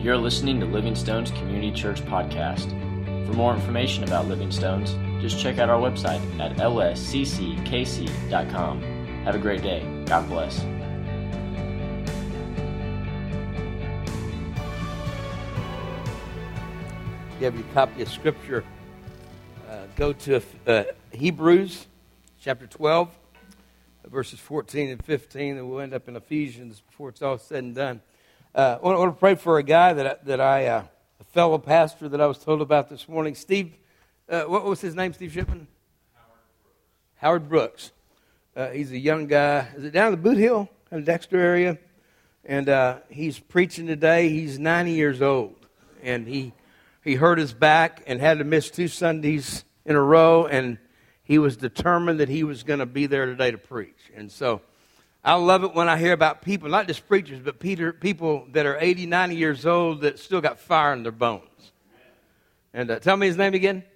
You're listening to Living Stones Community Church Podcast. For more information about Living Stones, just check out our website at lscckc.com. Have a great day. God bless. You have your copy of Scripture. Go to Hebrews chapter 12, verses 14 and 15, and we'll end up in Ephesians before it's all said and done. I want to pray for a guy a fellow pastor that I was told about this morning. Steve, what was his name, Steve Shipman? Howard Brooks. He's a young guy. Is it down the Boot Hill, in the Dexter area? And he's preaching today. He's 90 years old, and he hurt his back and had to miss 2 Sundays in a row, and he was determined that he was going to be there today to preach. And so I love it when I hear about people, not just preachers, but people that are 80, 90 years old that still got fire in their bones. And tell me his name again.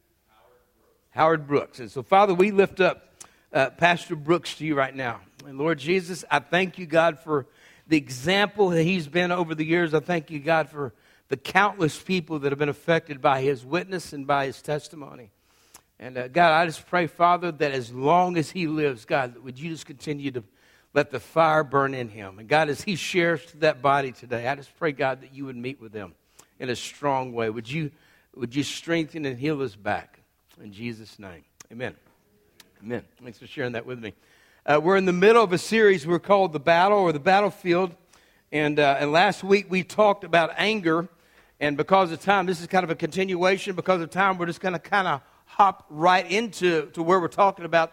Howard Brooks. And so, Father, we lift up Pastor Brooks to you right now. And Lord Jesus, I thank you, God, for the example that he's been over the years. I thank you, God, for the countless people that have been affected by his witness and by his testimony. And God, I just pray, Father, that as long as he lives, God, would you just continue to let the fire burn in him. And God, as he shares to that body today, I just pray, God, that you would meet with him in a strong way. Would you strengthen and heal his back? In Jesus' name, amen. Amen. Thanks for sharing that with me. We're in the middle of a series we're called The Battle or The Battlefield. And last week we talked about anger. And because of time, this is kind of a continuation. Because of time, we're just going to kind of hop right into where we're talking about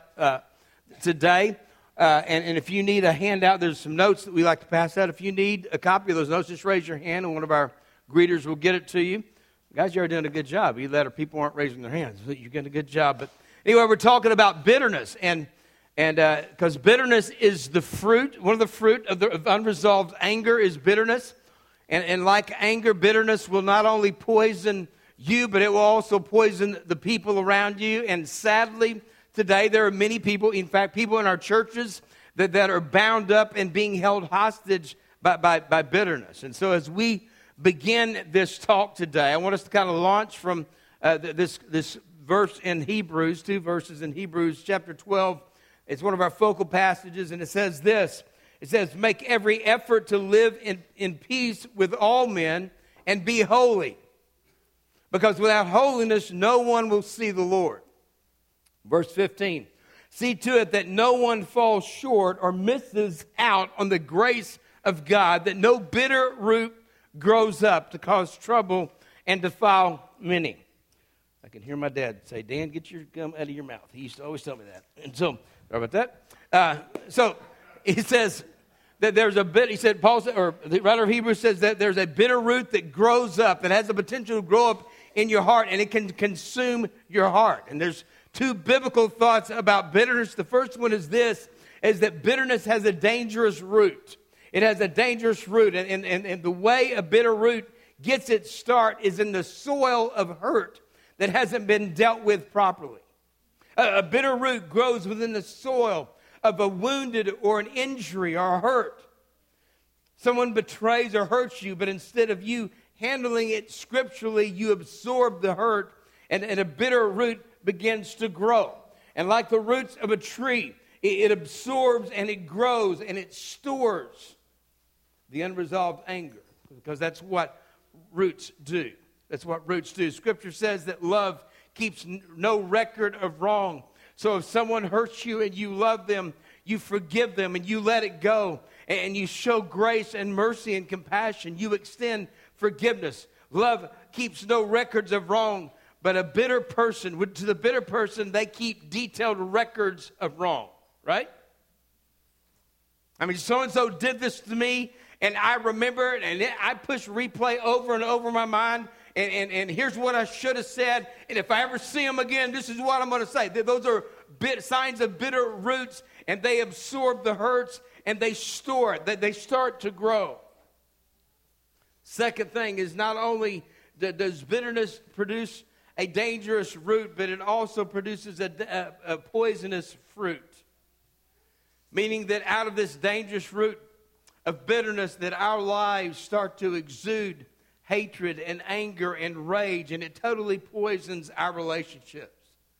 today. And if you need a handout, there's some notes that we like to pass out. If you need a copy of those notes, just raise your hand, and one of our greeters will get it to you. Guys, you're doing a good job. You let our people aren't raising their hands, but you're doing a good job. But anyway, we're talking about bitterness, and because bitterness is the fruit, one of the fruit of unresolved anger is bitterness. And like anger, bitterness will not only poison you, but it will also poison the people around you. And sadly, today there are many people, in fact, people in our churches that are bound up and being held hostage by bitterness. And so as we begin this talk today, I want us to kind of launch from this verse in Hebrews, 2 verses in Hebrews chapter 12. It's one of our focal passages, and it says this. It says, make every effort to live in peace with all men and be holy, because without holiness no one will see the Lord. Verse 15, see to it that no one falls short or misses out on the grace of God, that no bitter root grows up to cause trouble and defile many. I can hear my dad say, Dan, get your gum out of your mouth. He used to always tell me that. And so, sorry about that. So he says that there's a bit, he said, Paul said, or the writer of Hebrews says that there's a bitter root that grows up, that has the potential to grow up in your heart, and it can consume your heart. And there's 2 biblical thoughts about bitterness. The first one is this, is that bitterness has a dangerous root. It has a dangerous root, and the way a bitter root gets its start is in the soil of hurt that hasn't been dealt with properly. A bitter root grows within the soil of a wounded or an injury or a hurt. Someone betrays or hurts you, but instead of you handling it scripturally, you absorb the hurt, and a bitter root begins to grow. And like the roots of a tree, it absorbs and it grows and it stores the unresolved anger, because that's what roots do. That's what roots do. Scripture says that love keeps no record of wrong. So if someone hurts you and you love them, you forgive them and you let it go, and you show grace and mercy and compassion. You extend forgiveness. Love keeps no records of wrong. But a bitter person, to the bitter person, they keep detailed records of wrong, right? I mean, so-and-so did this to me, and I remember it, and I push replay over and over in my mind, and here's what I should have said, and if I ever see them again, this is what I'm going to say. Those are signs of bitter roots, and they absorb the hurts, and they store it. They start to grow. Second thing is, not only does bitterness produce a dangerous root, but it also produces a poisonous fruit. Meaning that out of this dangerous root of bitterness, that our lives start to exude hatred and anger and rage, and it totally poisons our relationships.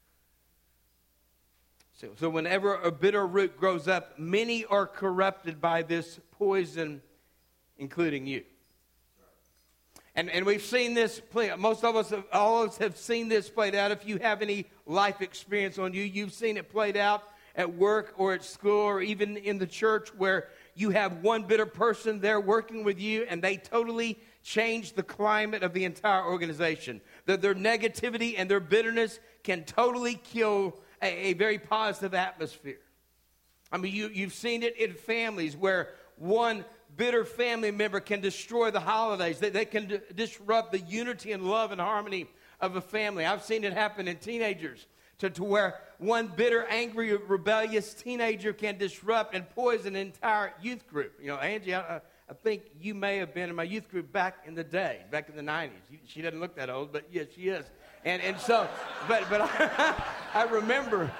So whenever a bitter root grows up, many are corrupted by this poison, including you. And we've seen this play. Most of us, all of us have seen this played out. If you have any life experience on you, you've seen it played out at work or at school or even in the church, where you have one bitter person there working with you and they totally change the climate of the entire organization. Their negativity and their bitterness can totally kill a very positive atmosphere. I mean, you've seen it in families where one bitter family member can destroy the holidays. They can disrupt the unity and love and harmony of a family. I've seen it happen in teenagers to where one bitter, angry, rebellious teenager can disrupt and poison an entire youth group. You know, Angie, I think you may have been in my youth group back in the day, back in the 90s. She doesn't look that old, but yes, she is. And so, but I remember,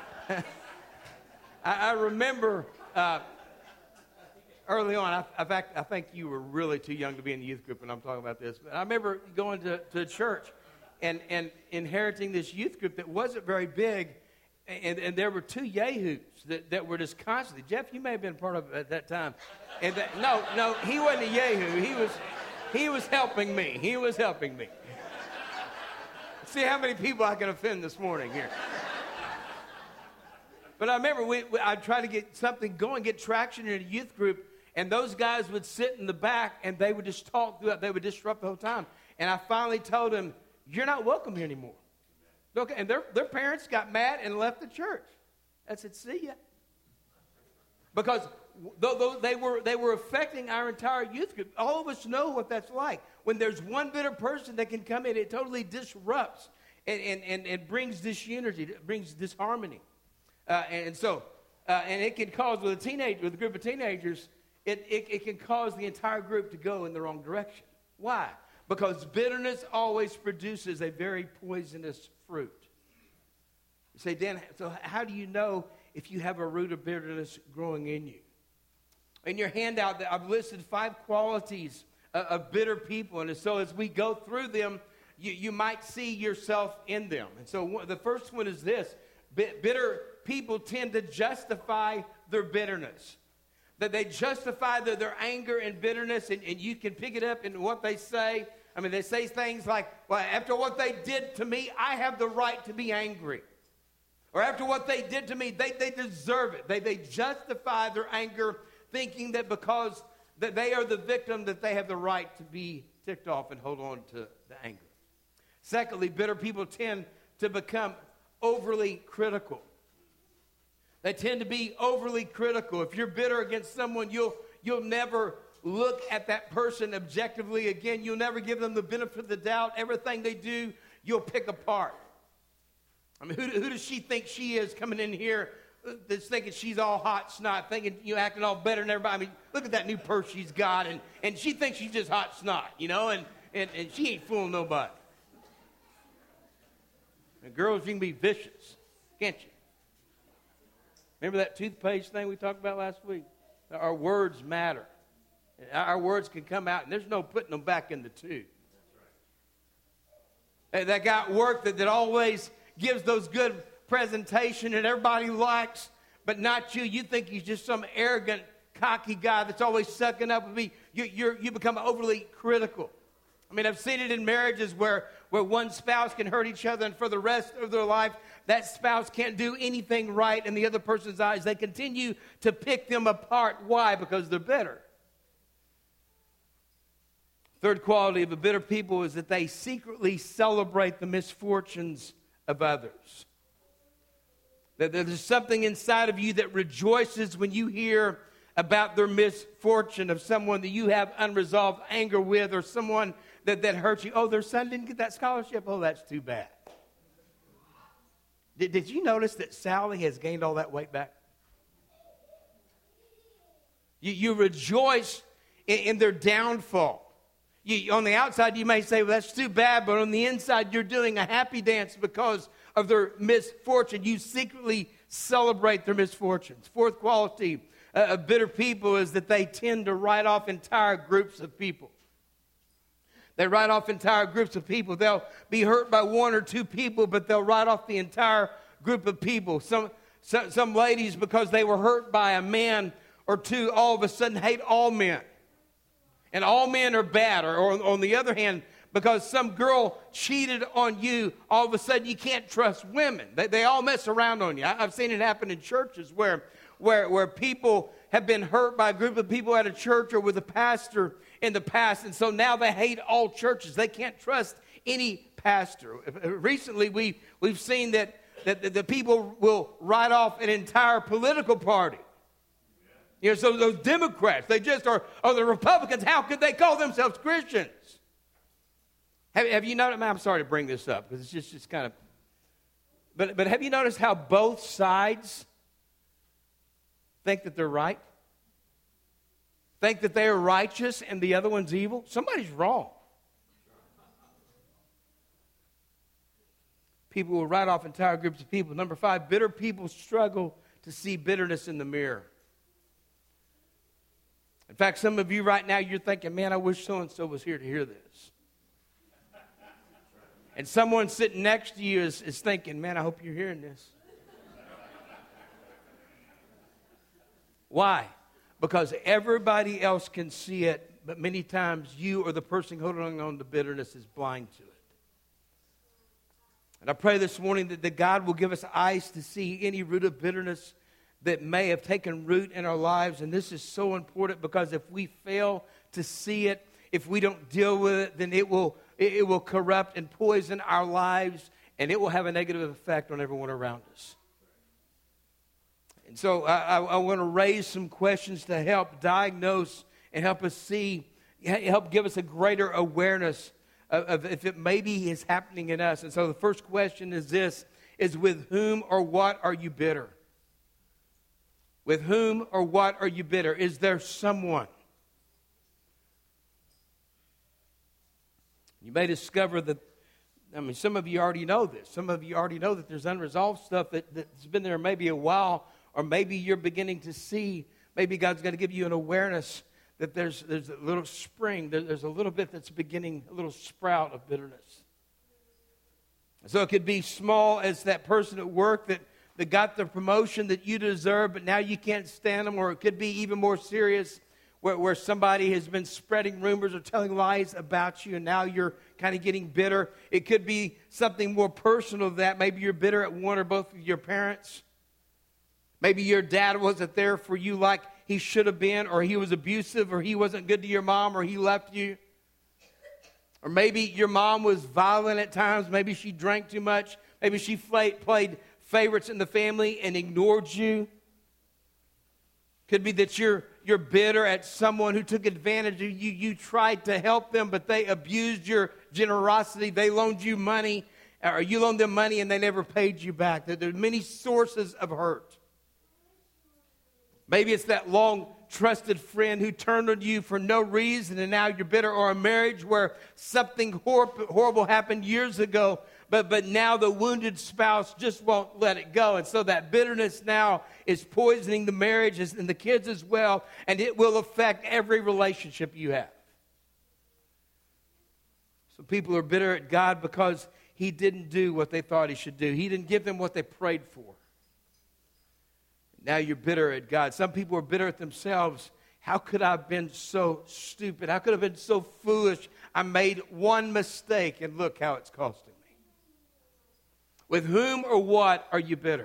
I remember early on. In fact, I think you were really too young to be in the youth group when I'm talking about this. But I remember going to church and inheriting this youth group that wasn't very big, and there were two yahoos that were just constantly. Jeff, you may have been part of it at that time. And no, he wasn't a yahoo. He was helping me. He was helping me. See how many people I can offend this morning here. But I remember I'd try to get something going, get traction in a youth group, and those guys would sit in the back, and they would just talk throughout. They would disrupt the whole time. And I finally told them, "You're not welcome here anymore." Okay, and their parents got mad and left the church. I said, "See ya." Because they were affecting our entire youth group. All of us know what that's like. When there's one bitter person that can come in, it totally disrupts and brings disunity, it brings disharmony. And it can cause, with a group of teenagers, it can cause the entire group to go in the wrong direction. Why? Because bitterness always produces a very poisonous fruit. You say, Dan, so how do you know if you have a root of bitterness growing in you? In your handout, I've listed 5 qualities of bitter people. And so as we go through them, you might see yourself in them. And so the first one is this. Bitter people tend to justify their bitterness. That they justify their anger and bitterness, and you can pick it up in what they say. I mean, they say things like, well, after what they did to me, I have the right to be angry. Or after what they did to me, they deserve it. They justify their anger, thinking that because that they are the victim, that they have the right to be ticked off and hold on to the anger. Secondly, bitter people tend to become overly critical. They tend to be overly critical. If you're bitter against someone, you'll never look at that person objectively again. You'll never give them the benefit of the doubt. Everything they do, you'll pick apart. I mean, who does she think she is coming in here that's thinking she's all hot snot, thinking you're acting all better than everybody? I mean, look at that new purse she's got, and she thinks she's just hot snot, you know, and she ain't fooling nobody. And girls, you can be vicious, can't you? Remember that toothpaste thing we talked about last week? Our words matter. Our words can come out, and there's no putting them back in the tube. That guy at work that always gives those good presentation and everybody likes, but not you. You think he's just some arrogant, cocky guy that's always sucking up with me. You become overly critical. I mean, I've seen it in marriages where one spouse can hurt each other, and for the rest of their life, that spouse can't do anything right in the other person's eyes. They continue to pick them apart. Why? Because they're bitter. Third quality of a bitter people is that they secretly celebrate the misfortunes of others. That there's something inside of you that rejoices when you hear about their misfortune, of someone that you have unresolved anger with, or someone that hurt you. Oh, their son didn't get that scholarship. Oh, that's too bad. Did you notice that Sally has gained all that weight back? You rejoice in their downfall. On the outside, you may say, well, that's too bad, but on the inside, you're doing a happy dance because of their misfortune. You secretly celebrate their misfortunes. Fourth quality of bitter people is that they tend to write off entire groups of people. They write off entire groups of people. They'll be hurt by one or two people, but they'll write off the entire group of people. Some ladies, because they were hurt by a man or two, all of a sudden hate all men. And all men are bad. Or on the other hand, because some girl cheated on you, all of a sudden you can't trust women. They all mess around on you. I've seen it happen in churches where people have been hurt by a group of people at a church or with a pastor in the past, and so now they hate all churches. They can't trust any pastor. Recently, we've seen that the people will write off an entire political party. So those Democrats, they just are the Republicans. How could they call themselves Christians? Have you noticed? I'm sorry to bring this up because it's just kind of. But have you noticed how both sides think that they're right? Think that they are righteous and the other one's evil? Somebody's wrong. People will write off entire groups of people. Number 5, bitter people struggle to see bitterness in the mirror. In fact, some of you right now, you're thinking, man, I wish so-and-so was here to hear this. And someone sitting next to you is thinking, man, I hope you're hearing this. Why? Because everybody else can see it, but many times you or the person holding on to bitterness is blind to it. And I pray this morning that God will give us eyes to see any root of bitterness that may have taken root in our lives. And this is so important because if we fail to see it, if we don't deal with it, then it will corrupt and poison our lives, and it will have a negative effect on everyone around us. And so I want to raise some questions to help diagnose and help us see, help give us a greater awareness of if it maybe is happening in us. And so the first question is this, is with whom or what are you bitter? With whom or what are you bitter? Is there someone? You may discover that, some of you already know this. Some of you already know that there's unresolved stuff that's been there maybe a while, or maybe you're beginning to see, maybe God's going to give you an awareness that there's a little spring, there's a little bit that's beginning, a little sprout of bitterness. So it could be small as that person at work that got the promotion that you deserve, but now you can't stand them, or it could be even more serious where somebody has been spreading rumors or telling lies about you, and now you're kind of getting bitter. It could be something more personal than that. Maybe you're bitter at one or both of your parents. Maybe your dad wasn't there for you like he should have been, or he was abusive, or he wasn't good to your mom, or he left you. Or maybe your mom was violent at times. Maybe she drank too much. Maybe she played favorites in the family and ignored you. Could be that you're bitter at someone who took advantage of you. You tried to help them, but they abused your generosity. They loaned you money, or you loaned them money, and they never paid you back. There are many sources of hurt. Maybe it's that long trusted friend who turned on you for no reason, and now you're bitter. Or a marriage where something horrible happened years ago, but now the wounded spouse just won't let it go. And so that bitterness now is poisoning the marriage and the kids as well, and it will affect every relationship you have. So people are bitter at God because he didn't do what they thought he should do. He didn't give them what they prayed for. Now you're bitter at God. Some people are bitter at themselves. How could I have been so stupid? How could I have been so foolish? I made one mistake, and look how it's costing me. With whom or what are you bitter?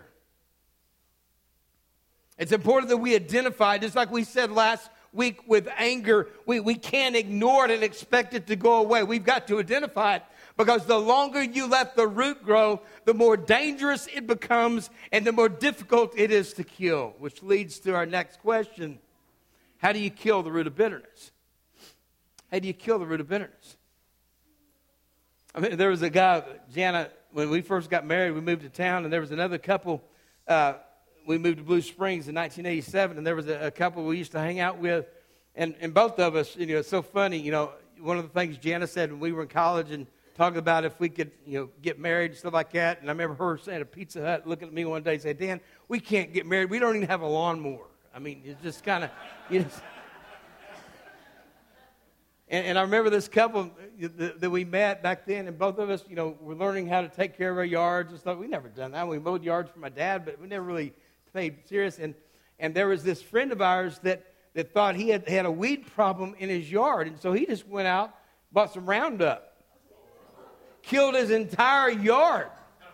It's important that we identify, just like we said last week with anger, we can't ignore it and expect it to go away. We've got to identify it, because the longer you let the root grow, the more dangerous it becomes and the more difficult it is to kill, which leads to our next question. How do you kill the root of bitterness? How do you kill the root of bitterness? There was a guy, Jana, when we first got married, we moved to town, and there was another couple. We moved to Blue Springs in 1987, and there was a couple we used to hang out with, and both of us, it's so funny, one of the things Jana said when we were in college and talking about if we could, get married and stuff like that, and I remember her saying at Pizza Hut, looking at me one day and saying, Dan, we can't get married. We don't even have a lawnmower. It's just kind of, And I remember this couple that we met back then, and both of us, were learning how to take care of our yards and stuff. We never done that. We mowed yards for my dad, but we never really paid serious. And there was this friend of ours that thought he had a weed problem in his yard, and so he just went out, bought some Roundup, killed his entire yard.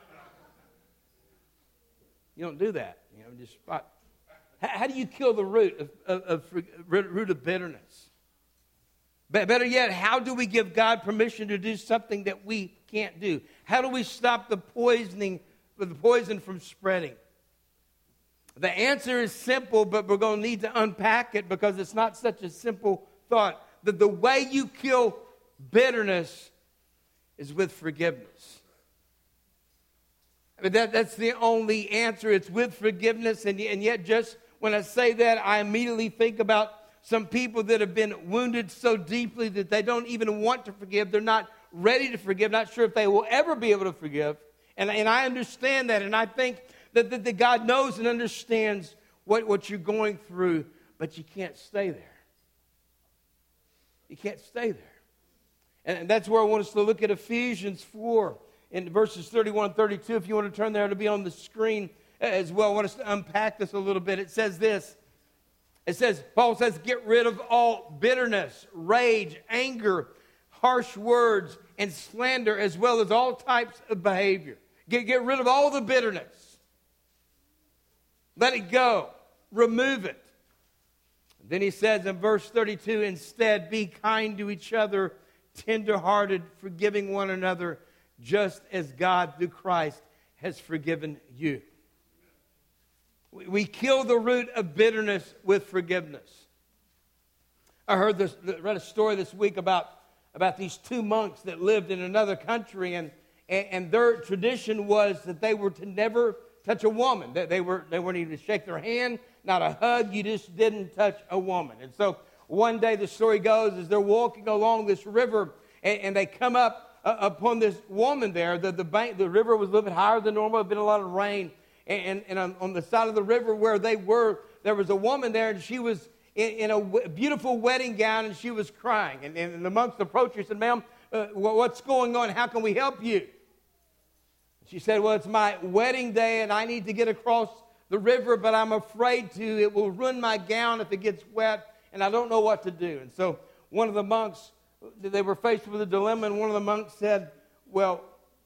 You don't do that, just spot. How do you kill the root of bitterness? Better yet, how do we give God permission to do something that we can't do? How do we stop the poison from spreading? The answer is simple, but we're going to need to unpack it because it's not such a simple thought. That the way you kill bitterness is with forgiveness. I mean, that's the only answer. It's with forgiveness, and yet just when I say that, I immediately think about some people that have been wounded so deeply that they don't even want to forgive. They're not ready to forgive, not sure if they will ever be able to forgive. And I understand that, and I think that God knows and understands what you're going through, but you can't stay there. You can't stay there. And that's where I want us to look at Ephesians 4 in verses 31 and 32. If you want to turn there, it'll be on the screen as well. I want us to unpack this a little bit. It says this. Paul says, get rid of all bitterness, rage, anger, harsh words, and slander, as well as all types of behavior. Get rid of all the bitterness. Let it go. Remove it. Then he says in verse 32, instead, be kind to each other, tender-hearted, forgiving one another, just as God, through Christ, has forgiven you. We kill the root of bitterness with forgiveness. I read a story this week about these two monks that lived in another country, and their tradition was that they were to never touch a woman. They weren't even to shake their hand, not a hug. You just didn't touch a woman. And so one day, the story goes, as they're walking along this river, and they come up upon this woman there. The river was a little bit higher than normal. There had been a lot of rain. And on the side of the river where they were, there was a woman there, and she was in a beautiful wedding gown, and she was crying. And the monks approached her and said, ma'am, what's going on? How can we help you? She said, well, it's my wedding day, and I need to get across the river, but I'm afraid it will ruin my gown if it gets wet, and I don't know what to do. And so one of the monks, they were faced with a dilemma, and one of the monks said, well,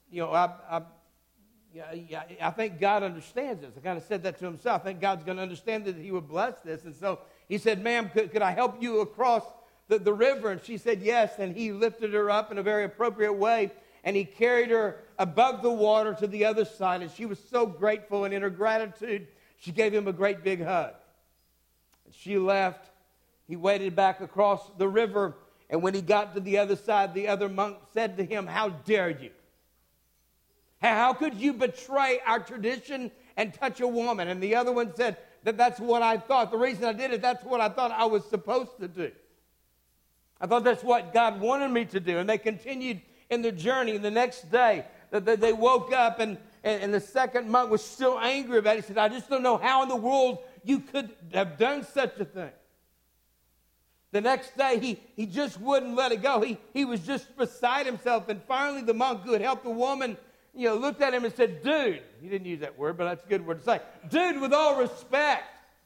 I think God understands this. I kind of said that to himself. I think God's going to understand that he would bless this. And so he said, ma'am, could I help you across the river? And she said yes, and he lifted her up in a very appropriate way, and he carried her above the water to the other side, and she was so grateful, and in her gratitude, she gave him a great big hug. And she left. He waded back across the river, and when he got to the other side, the other monk said to him, how dare you? How could you betray our tradition and touch a woman? And the other one said, that's what I thought. The reason I did it, that's what I thought I was supposed to do. I thought that's what God wanted me to do. And they continued in their journey. And the next day, they woke up, and the second monk was still angry about it. He said, I just don't know how in the world you could have done such a thing. The next day, he just wouldn't let it go. He was just beside himself. And finally, the monk who had helped the woman looked at him and said, dude, he didn't use that word, but that's a good word to say. Dude, with all respect,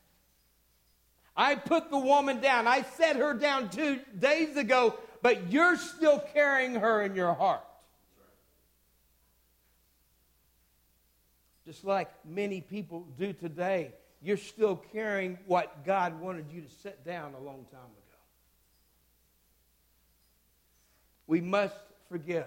I put the woman down. I set her down 2 days ago, but you're still carrying her in your heart. Just like many people do today, you're still carrying what God wanted you to set down a long time ago. We must forgive.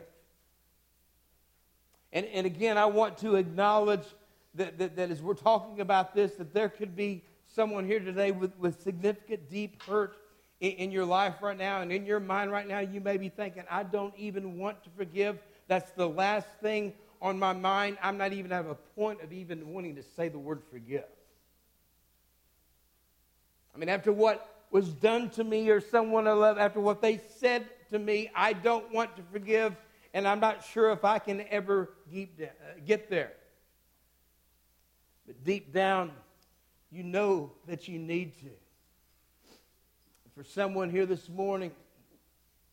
And again, I want to acknowledge that as we're talking about this, that there could be someone here today with significant deep hurt in your life right now and in your mind right now. You may be thinking, I don't even want to forgive. That's the last thing on my mind. I'm not even at a point of even wanting to say the word forgive. I mean, after what was done to me or someone I love, after what they said to me, I don't want to forgive. And I'm not sure if I can ever get there. But deep down, you know that you need to. For someone here this morning,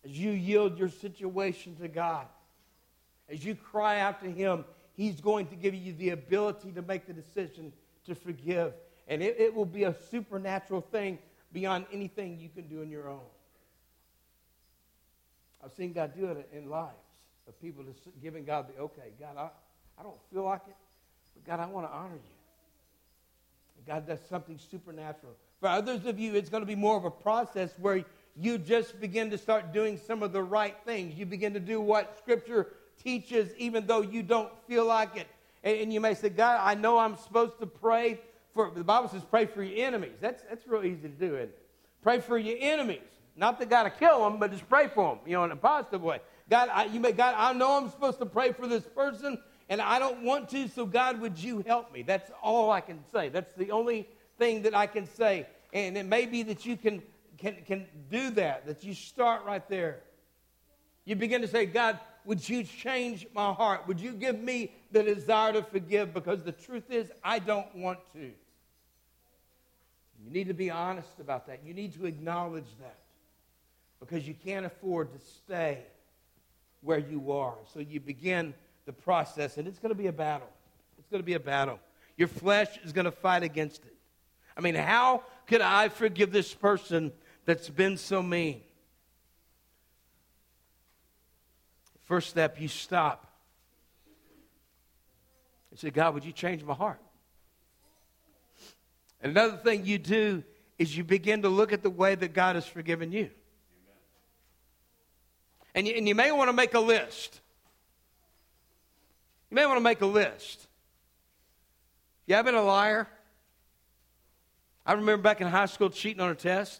as you yield your situation to God, as you cry out to Him, He's going to give you the ability to make the decision to forgive. And it will be a supernatural thing beyond anything you can do on your own. I've seen God do it in lives of people just giving God the okay. God, I don't feel like it, but God, I want to honor you. And God does something supernatural. For others of you, it's going to be more of a process where you just begin to start doing some of the right things. You begin to do what Scripture teaches even though you don't feel like it. And you may say, God, I know I'm supposed to pray for, the Bible says pray for your enemies. That's real easy to do, isn't it? Pray for your enemies. Not that God to kill them, but just pray for them, in a positive way. God, I know I'm supposed to pray for this person, and I don't want to, so God, would you help me? That's all I can say. That's the only thing that I can say. And it may be that you can do that you start right there. You begin to say, God, would you change my heart? Would you give me the desire to forgive? Because the truth is, I don't want to. You need to be honest about that. You need to acknowledge that. Because you can't afford to stay where you are. So you begin the process, and it's going to be a battle. It's going to be a battle. Your flesh is going to fight against it. I mean, how could I forgive this person that's been so mean? First step, you stop. You say, God, would you change my heart? And another thing you do is you begin to look at the way that God has forgiven you. And you may want to make a list. You may want to make a list. Yeah, I've been a liar. I remember back in high school cheating on a test.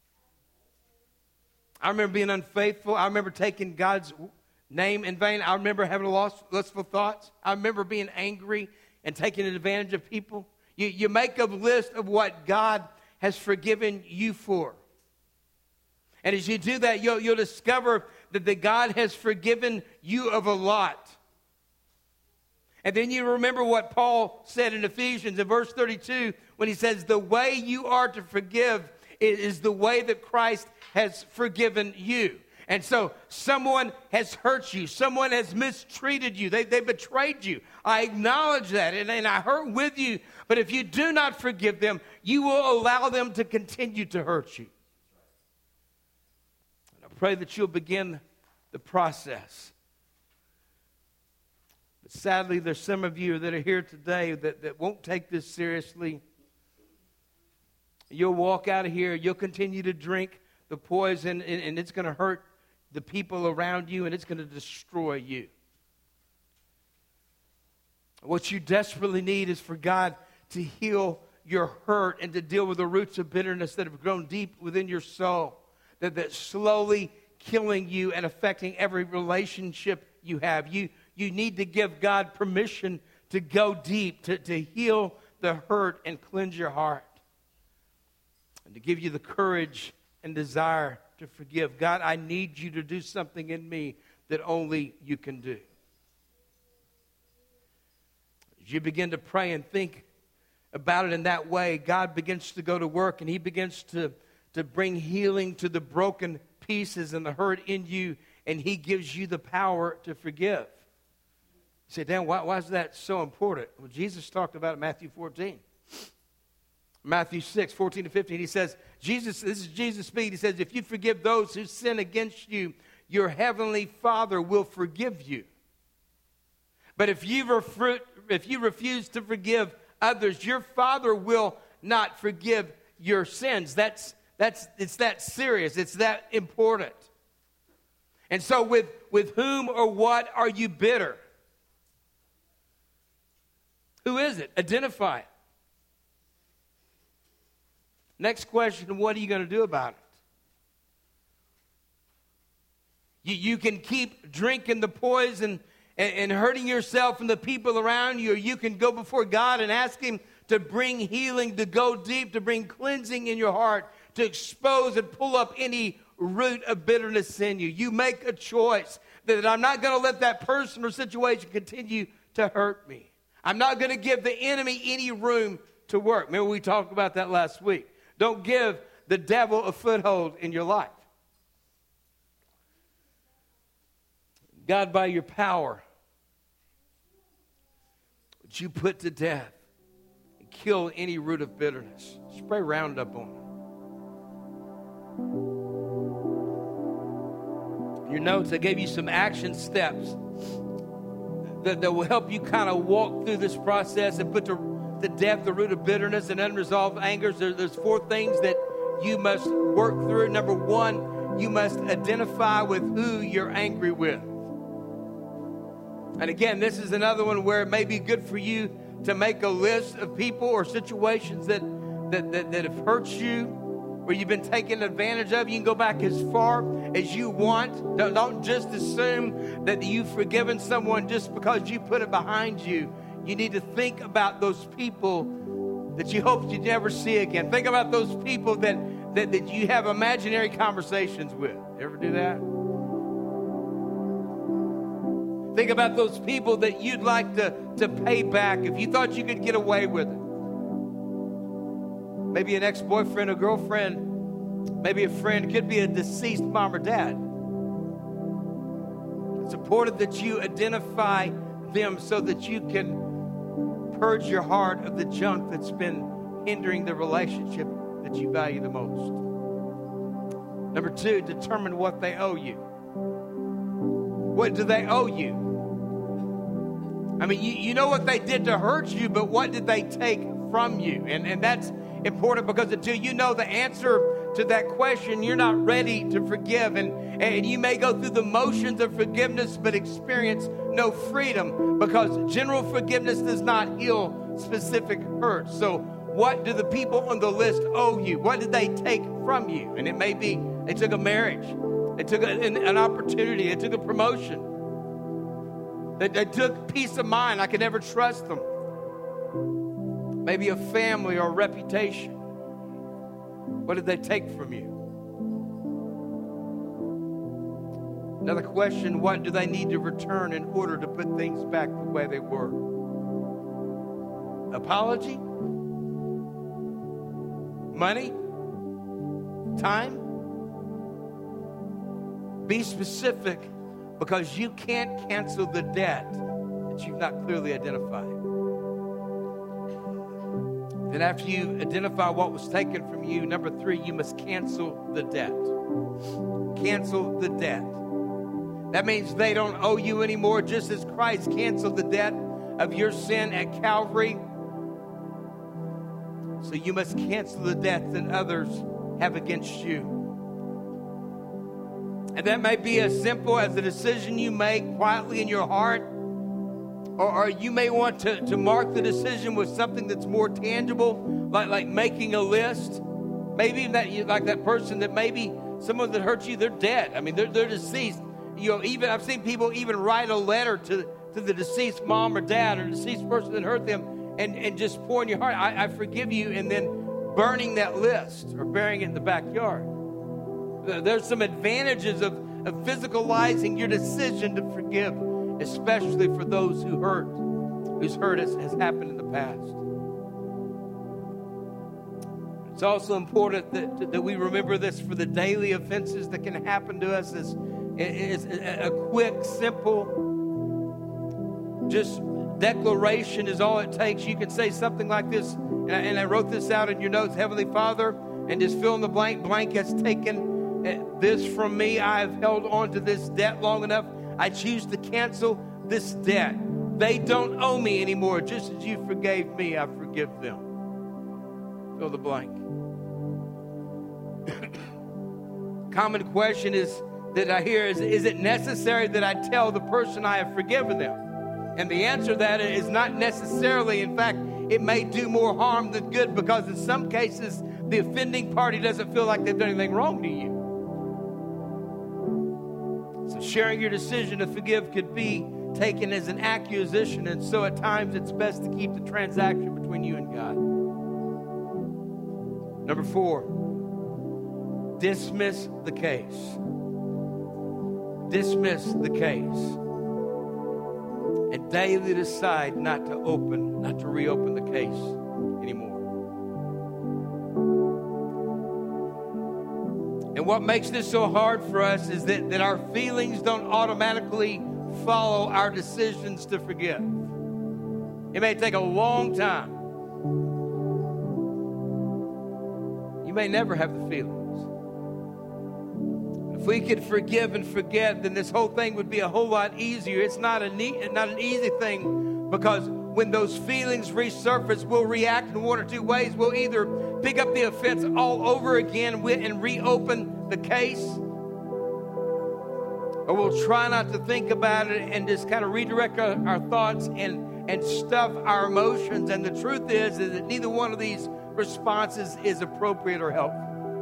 I remember being unfaithful. I remember taking God's name in vain. I remember having lustful thoughts. I remember being angry and taking advantage of people. You make a list of what God has forgiven you for. And as you do that, you'll discover that God has forgiven you of a lot. And then you remember what Paul said in Ephesians in verse 32 when he says, the way you are to forgive is the way that Christ has forgiven you. And so someone has hurt you. Someone has mistreated you. They betrayed you. I acknowledge that, and I hurt with you. But if you do not forgive them, you will allow them to continue to hurt you. And I pray that you'll begin the process. But sadly, there's some of you that are here today that won't take this seriously. You'll walk out of here. You'll continue to drink the poison, and it's going to hurt the people around you, and it's going to destroy you. What you desperately need is for God to heal your hurt and to deal with the roots of bitterness that have grown deep within your soul, that's slowly killing you and affecting every relationship you have. You need to give God permission to go deep, to heal the hurt and cleanse your heart, and to give you the courage and desire to forgive. God, I need you to do something in me that only you can do. As you begin to pray and think about it in that way, God begins to go to work, and He begins to bring healing to the broken pieces and the hurt in you, and He gives you the power to forgive. You say, Dan, why is that so important? Well, Jesus talked about it in Matthew 14. Matthew 6, 14 to 15, He says, this is Jesus speaking. He says, if you forgive those who sin against you, your heavenly Father will forgive you. But if you refuse to forgive others, your Father will not forgive your sins. It's that serious. It's that important. And so with whom or what are you bitter? Who is it? Identify it. Next question, what are you going to do about it? You can keep drinking the poison and hurting yourself and the people around you, or you can go before God and ask Him to bring healing, to go deep, to bring cleansing in your heart, to expose and pull up any root of bitterness in you. You make a choice that I'm not going to let that person or situation continue to hurt me. I'm not going to give the enemy any room to work. Remember, we talked about that last week. Don't give the devil a foothold in your life. God, by your power, would you put to death and kill any root of bitterness? Spray Roundup on it. In your notes, I gave you some action steps that will help you kind of walk through this process and put to death the root of bitterness and unresolved angers. There's 4 things that you must work through. Number 1, you must identify with who you're angry with. And again, this is another one where it may be good for you to make a list of people or situations that have hurt you, where you've been taken advantage of. You can go back as far as you want. Don't just assume that you've forgiven someone just because you put it behind you. You need to think about those people that you hope you never see again. Think about those people that you have imaginary conversations with. Ever do that? Think about those people that you'd like to pay back if you thought you could get away with it. Maybe an ex-boyfriend or girlfriend, maybe a friend. It could be a deceased mom or dad. It's important that you identify them so that you can purge your heart of the junk that's been hindering the relationship that you value the most. Number 2, determine what they owe you. What do they owe you? I mean, you know what they did to hurt you, but what did they take from you? And that's important, because until you know the answer to that question, you're not ready to forgive. And you may go through the motions of forgiveness, but experience no freedom, because general forgiveness does not heal specific hurts. So what do the people on the list owe you? What did they take from you? And it may be they took a marriage. They took an opportunity. They took a promotion. They took peace of mind. I could never trust them. Maybe a family or a reputation. What did they take from you? Another question, what do they need to return in order to put things back the way they were? Apology? Money? Time? Be specific, because you can't cancel the debt that you've not clearly identified. Then after you identify what was taken from you, number 3, you must cancel the debt. Cancel the debt. That means they don't owe you anymore, just as Christ canceled the debt of your sin at Calvary. So you must cancel the debt that others have against you. And that may be as simple as a decision you make quietly in your heart, or you may want to mark the decision with something that's more tangible, like making a list. Maybe that you like that person that maybe someone that hurt you, they're dead. I mean, they're deceased. You know, even I've seen people even write a letter to the deceased mom or dad or deceased person that hurt them, and just pour in your heart, I forgive you, and then burning that list or burying it in the backyard. There's some advantages of physicalizing your decision to forgive, especially for those whose hurt has happened in the past. It's also important that we remember this for the daily offenses that can happen to us. Is a quick, simple, just declaration is all it takes. You can say something like this, and I wrote this out in your notes. Heavenly Father, and just fill in the blank. Blank has taken this from me. I have held on to this debt long enough. I choose to cancel this debt. They don't owe me anymore. Just as you forgave me, I forgive them. Fill the blank. Common question that I hear is it necessary that I tell the person I have forgiven them? And the answer to that is not necessarily. In fact, it may do more harm than good, because in some cases, the offending party doesn't feel like they've done anything wrong to you. So sharing your decision to forgive could be taken as an accusation, and so at times it's best to keep the transaction between you and God. Number 4, dismiss the case. Dismiss the case. And daily decide not to reopen the case anymore. And what makes this so hard for us is that our feelings don't automatically follow our decisions to forgive. It may take a long time. You may never have the feelings. If we could forgive and forget, then this whole thing would be a whole lot easier. It's not an easy thing, because when those feelings resurface, we'll react in one or two ways. We'll either pick up the offense all over again and reopen the case, or we'll try not to think about it and just kind of redirect our thoughts and stuff our emotions. And the truth is that neither one of these responses is appropriate or helpful.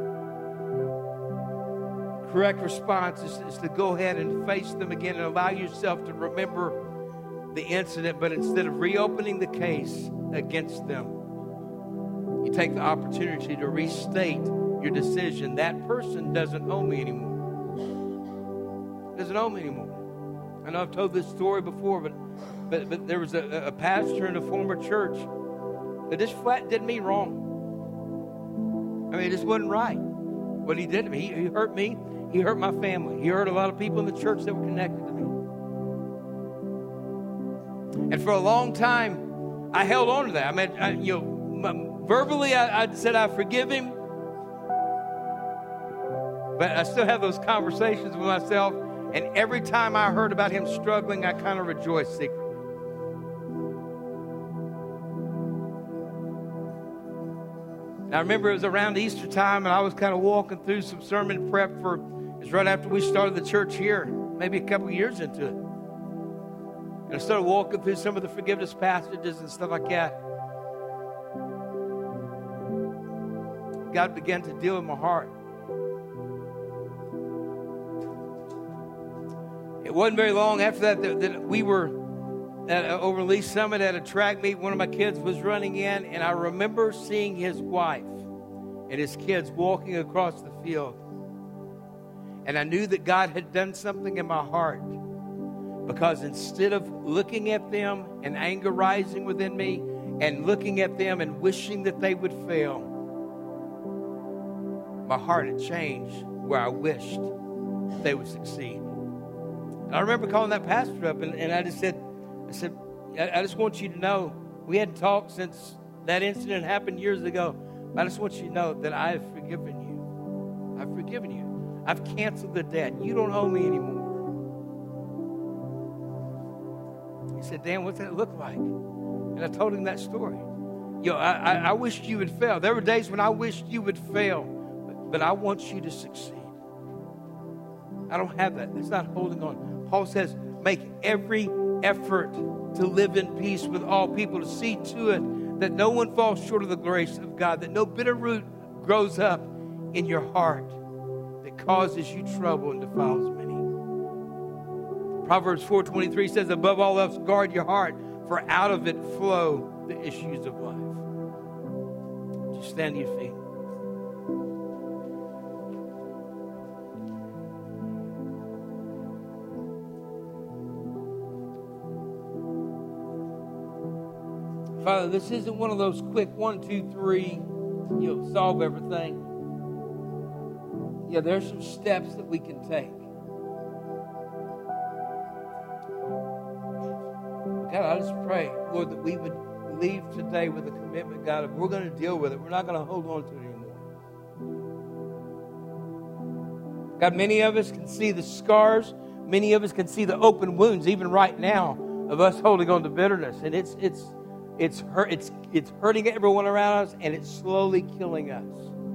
Correct response is to go ahead and face them again and allow yourself to remember the incident, but instead of reopening the case against them, you take the opportunity to restate your decision. That person doesn't owe me anymore. Doesn't owe me anymore. I know I've told this story before, but there was a pastor in a former church that just flat did me wrong. I mean, it just wasn't right what he did to me. He hurt me. He hurt my family. He hurt a lot of people in the church that were connected to me. And for a long time, I held on to that. I mean, verbally, I said I forgive him, but I still have those conversations with myself. And every time I heard about him struggling, I kind of rejoiced secretly. I remember it was around Easter time, and I was kind of walking through some sermon prep it was right after we started the church here, maybe a couple of years into it. And I started walking through some of the forgiveness passages and stuff like that. God began to deal with my heart. It wasn't very long after that we were at over Lee Summit at a track meet. One of my kids was running in, and I remember seeing his wife and his kids walking across the field. And I knew that God had done something in my heart, because instead of looking at them and anger rising within me and looking at them and wishing that they would fail, my heart had changed where I wished they would succeed. And I remember calling that pastor up, and I said, I just want you to know, we hadn't talked since that incident happened years ago. I just want you to know that I have forgiven you. I've forgiven you. I've canceled the debt. You don't owe me anymore. He said, Dan, what's that look like? And I told him that story. I wished you would fail. There were days when I wished you would fail, but I want you to succeed. I don't have that. That's not holding on. Paul says, make every effort to live in peace with all people, to see to it that no one falls short of the grace of God, that no bitter root grows up in your heart that causes you trouble and defiles many. Proverbs 4:23 says, above all else, guard your heart, for out of it flow the issues of life. Just stand to your feet. Father, this isn't one of those quick 1, 2, 3, solve everything. Yeah, there's some steps that we can take. God, I just pray, Lord, that we would leave today with a commitment, God, if we're going to deal with it, we're not going to hold on to it anymore. God, many of us can see the scars. Many of us can see the open wounds, even right now, of us holding on to bitterness. And it's hurting everyone around us, and it's slowly killing us.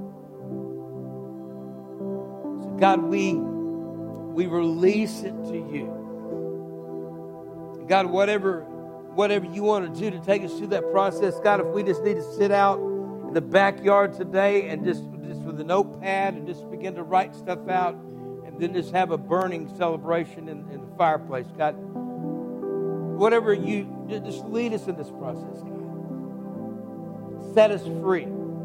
So God, we release it to you. God, whatever you want to do to take us through that process, God, if we just need to sit out in the backyard today and just with a notepad and just begin to write stuff out, and then just have a burning celebration in the fireplace, God, whatever you just lead us in this process, God. Set us free.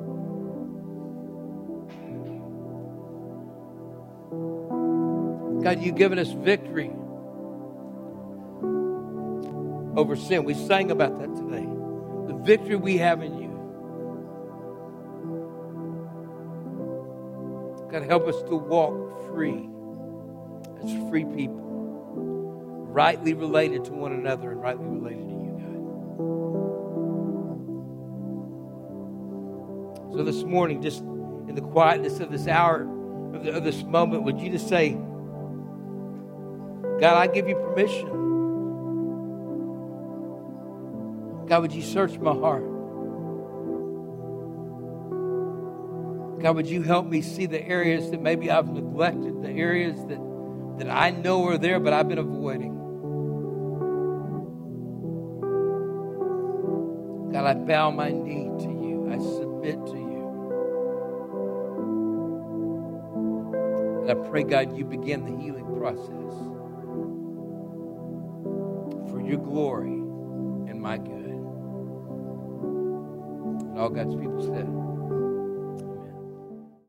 God, you've given us victory over sin. We sang about that today. The victory we have in you. God, help us to walk free as free people, rightly related to one another and rightly related to you, God. So this morning, just in the quietness of this hour, of this moment, would you just say, God, I give you permission. God, would you search my heart? God, would you help me see the areas that maybe I've neglected, the areas that I know are there, but I've been avoiding. God, I bow my knee to you. I submit to you. And I pray, God, you begin the healing process for your glory and my good. And all God's people said,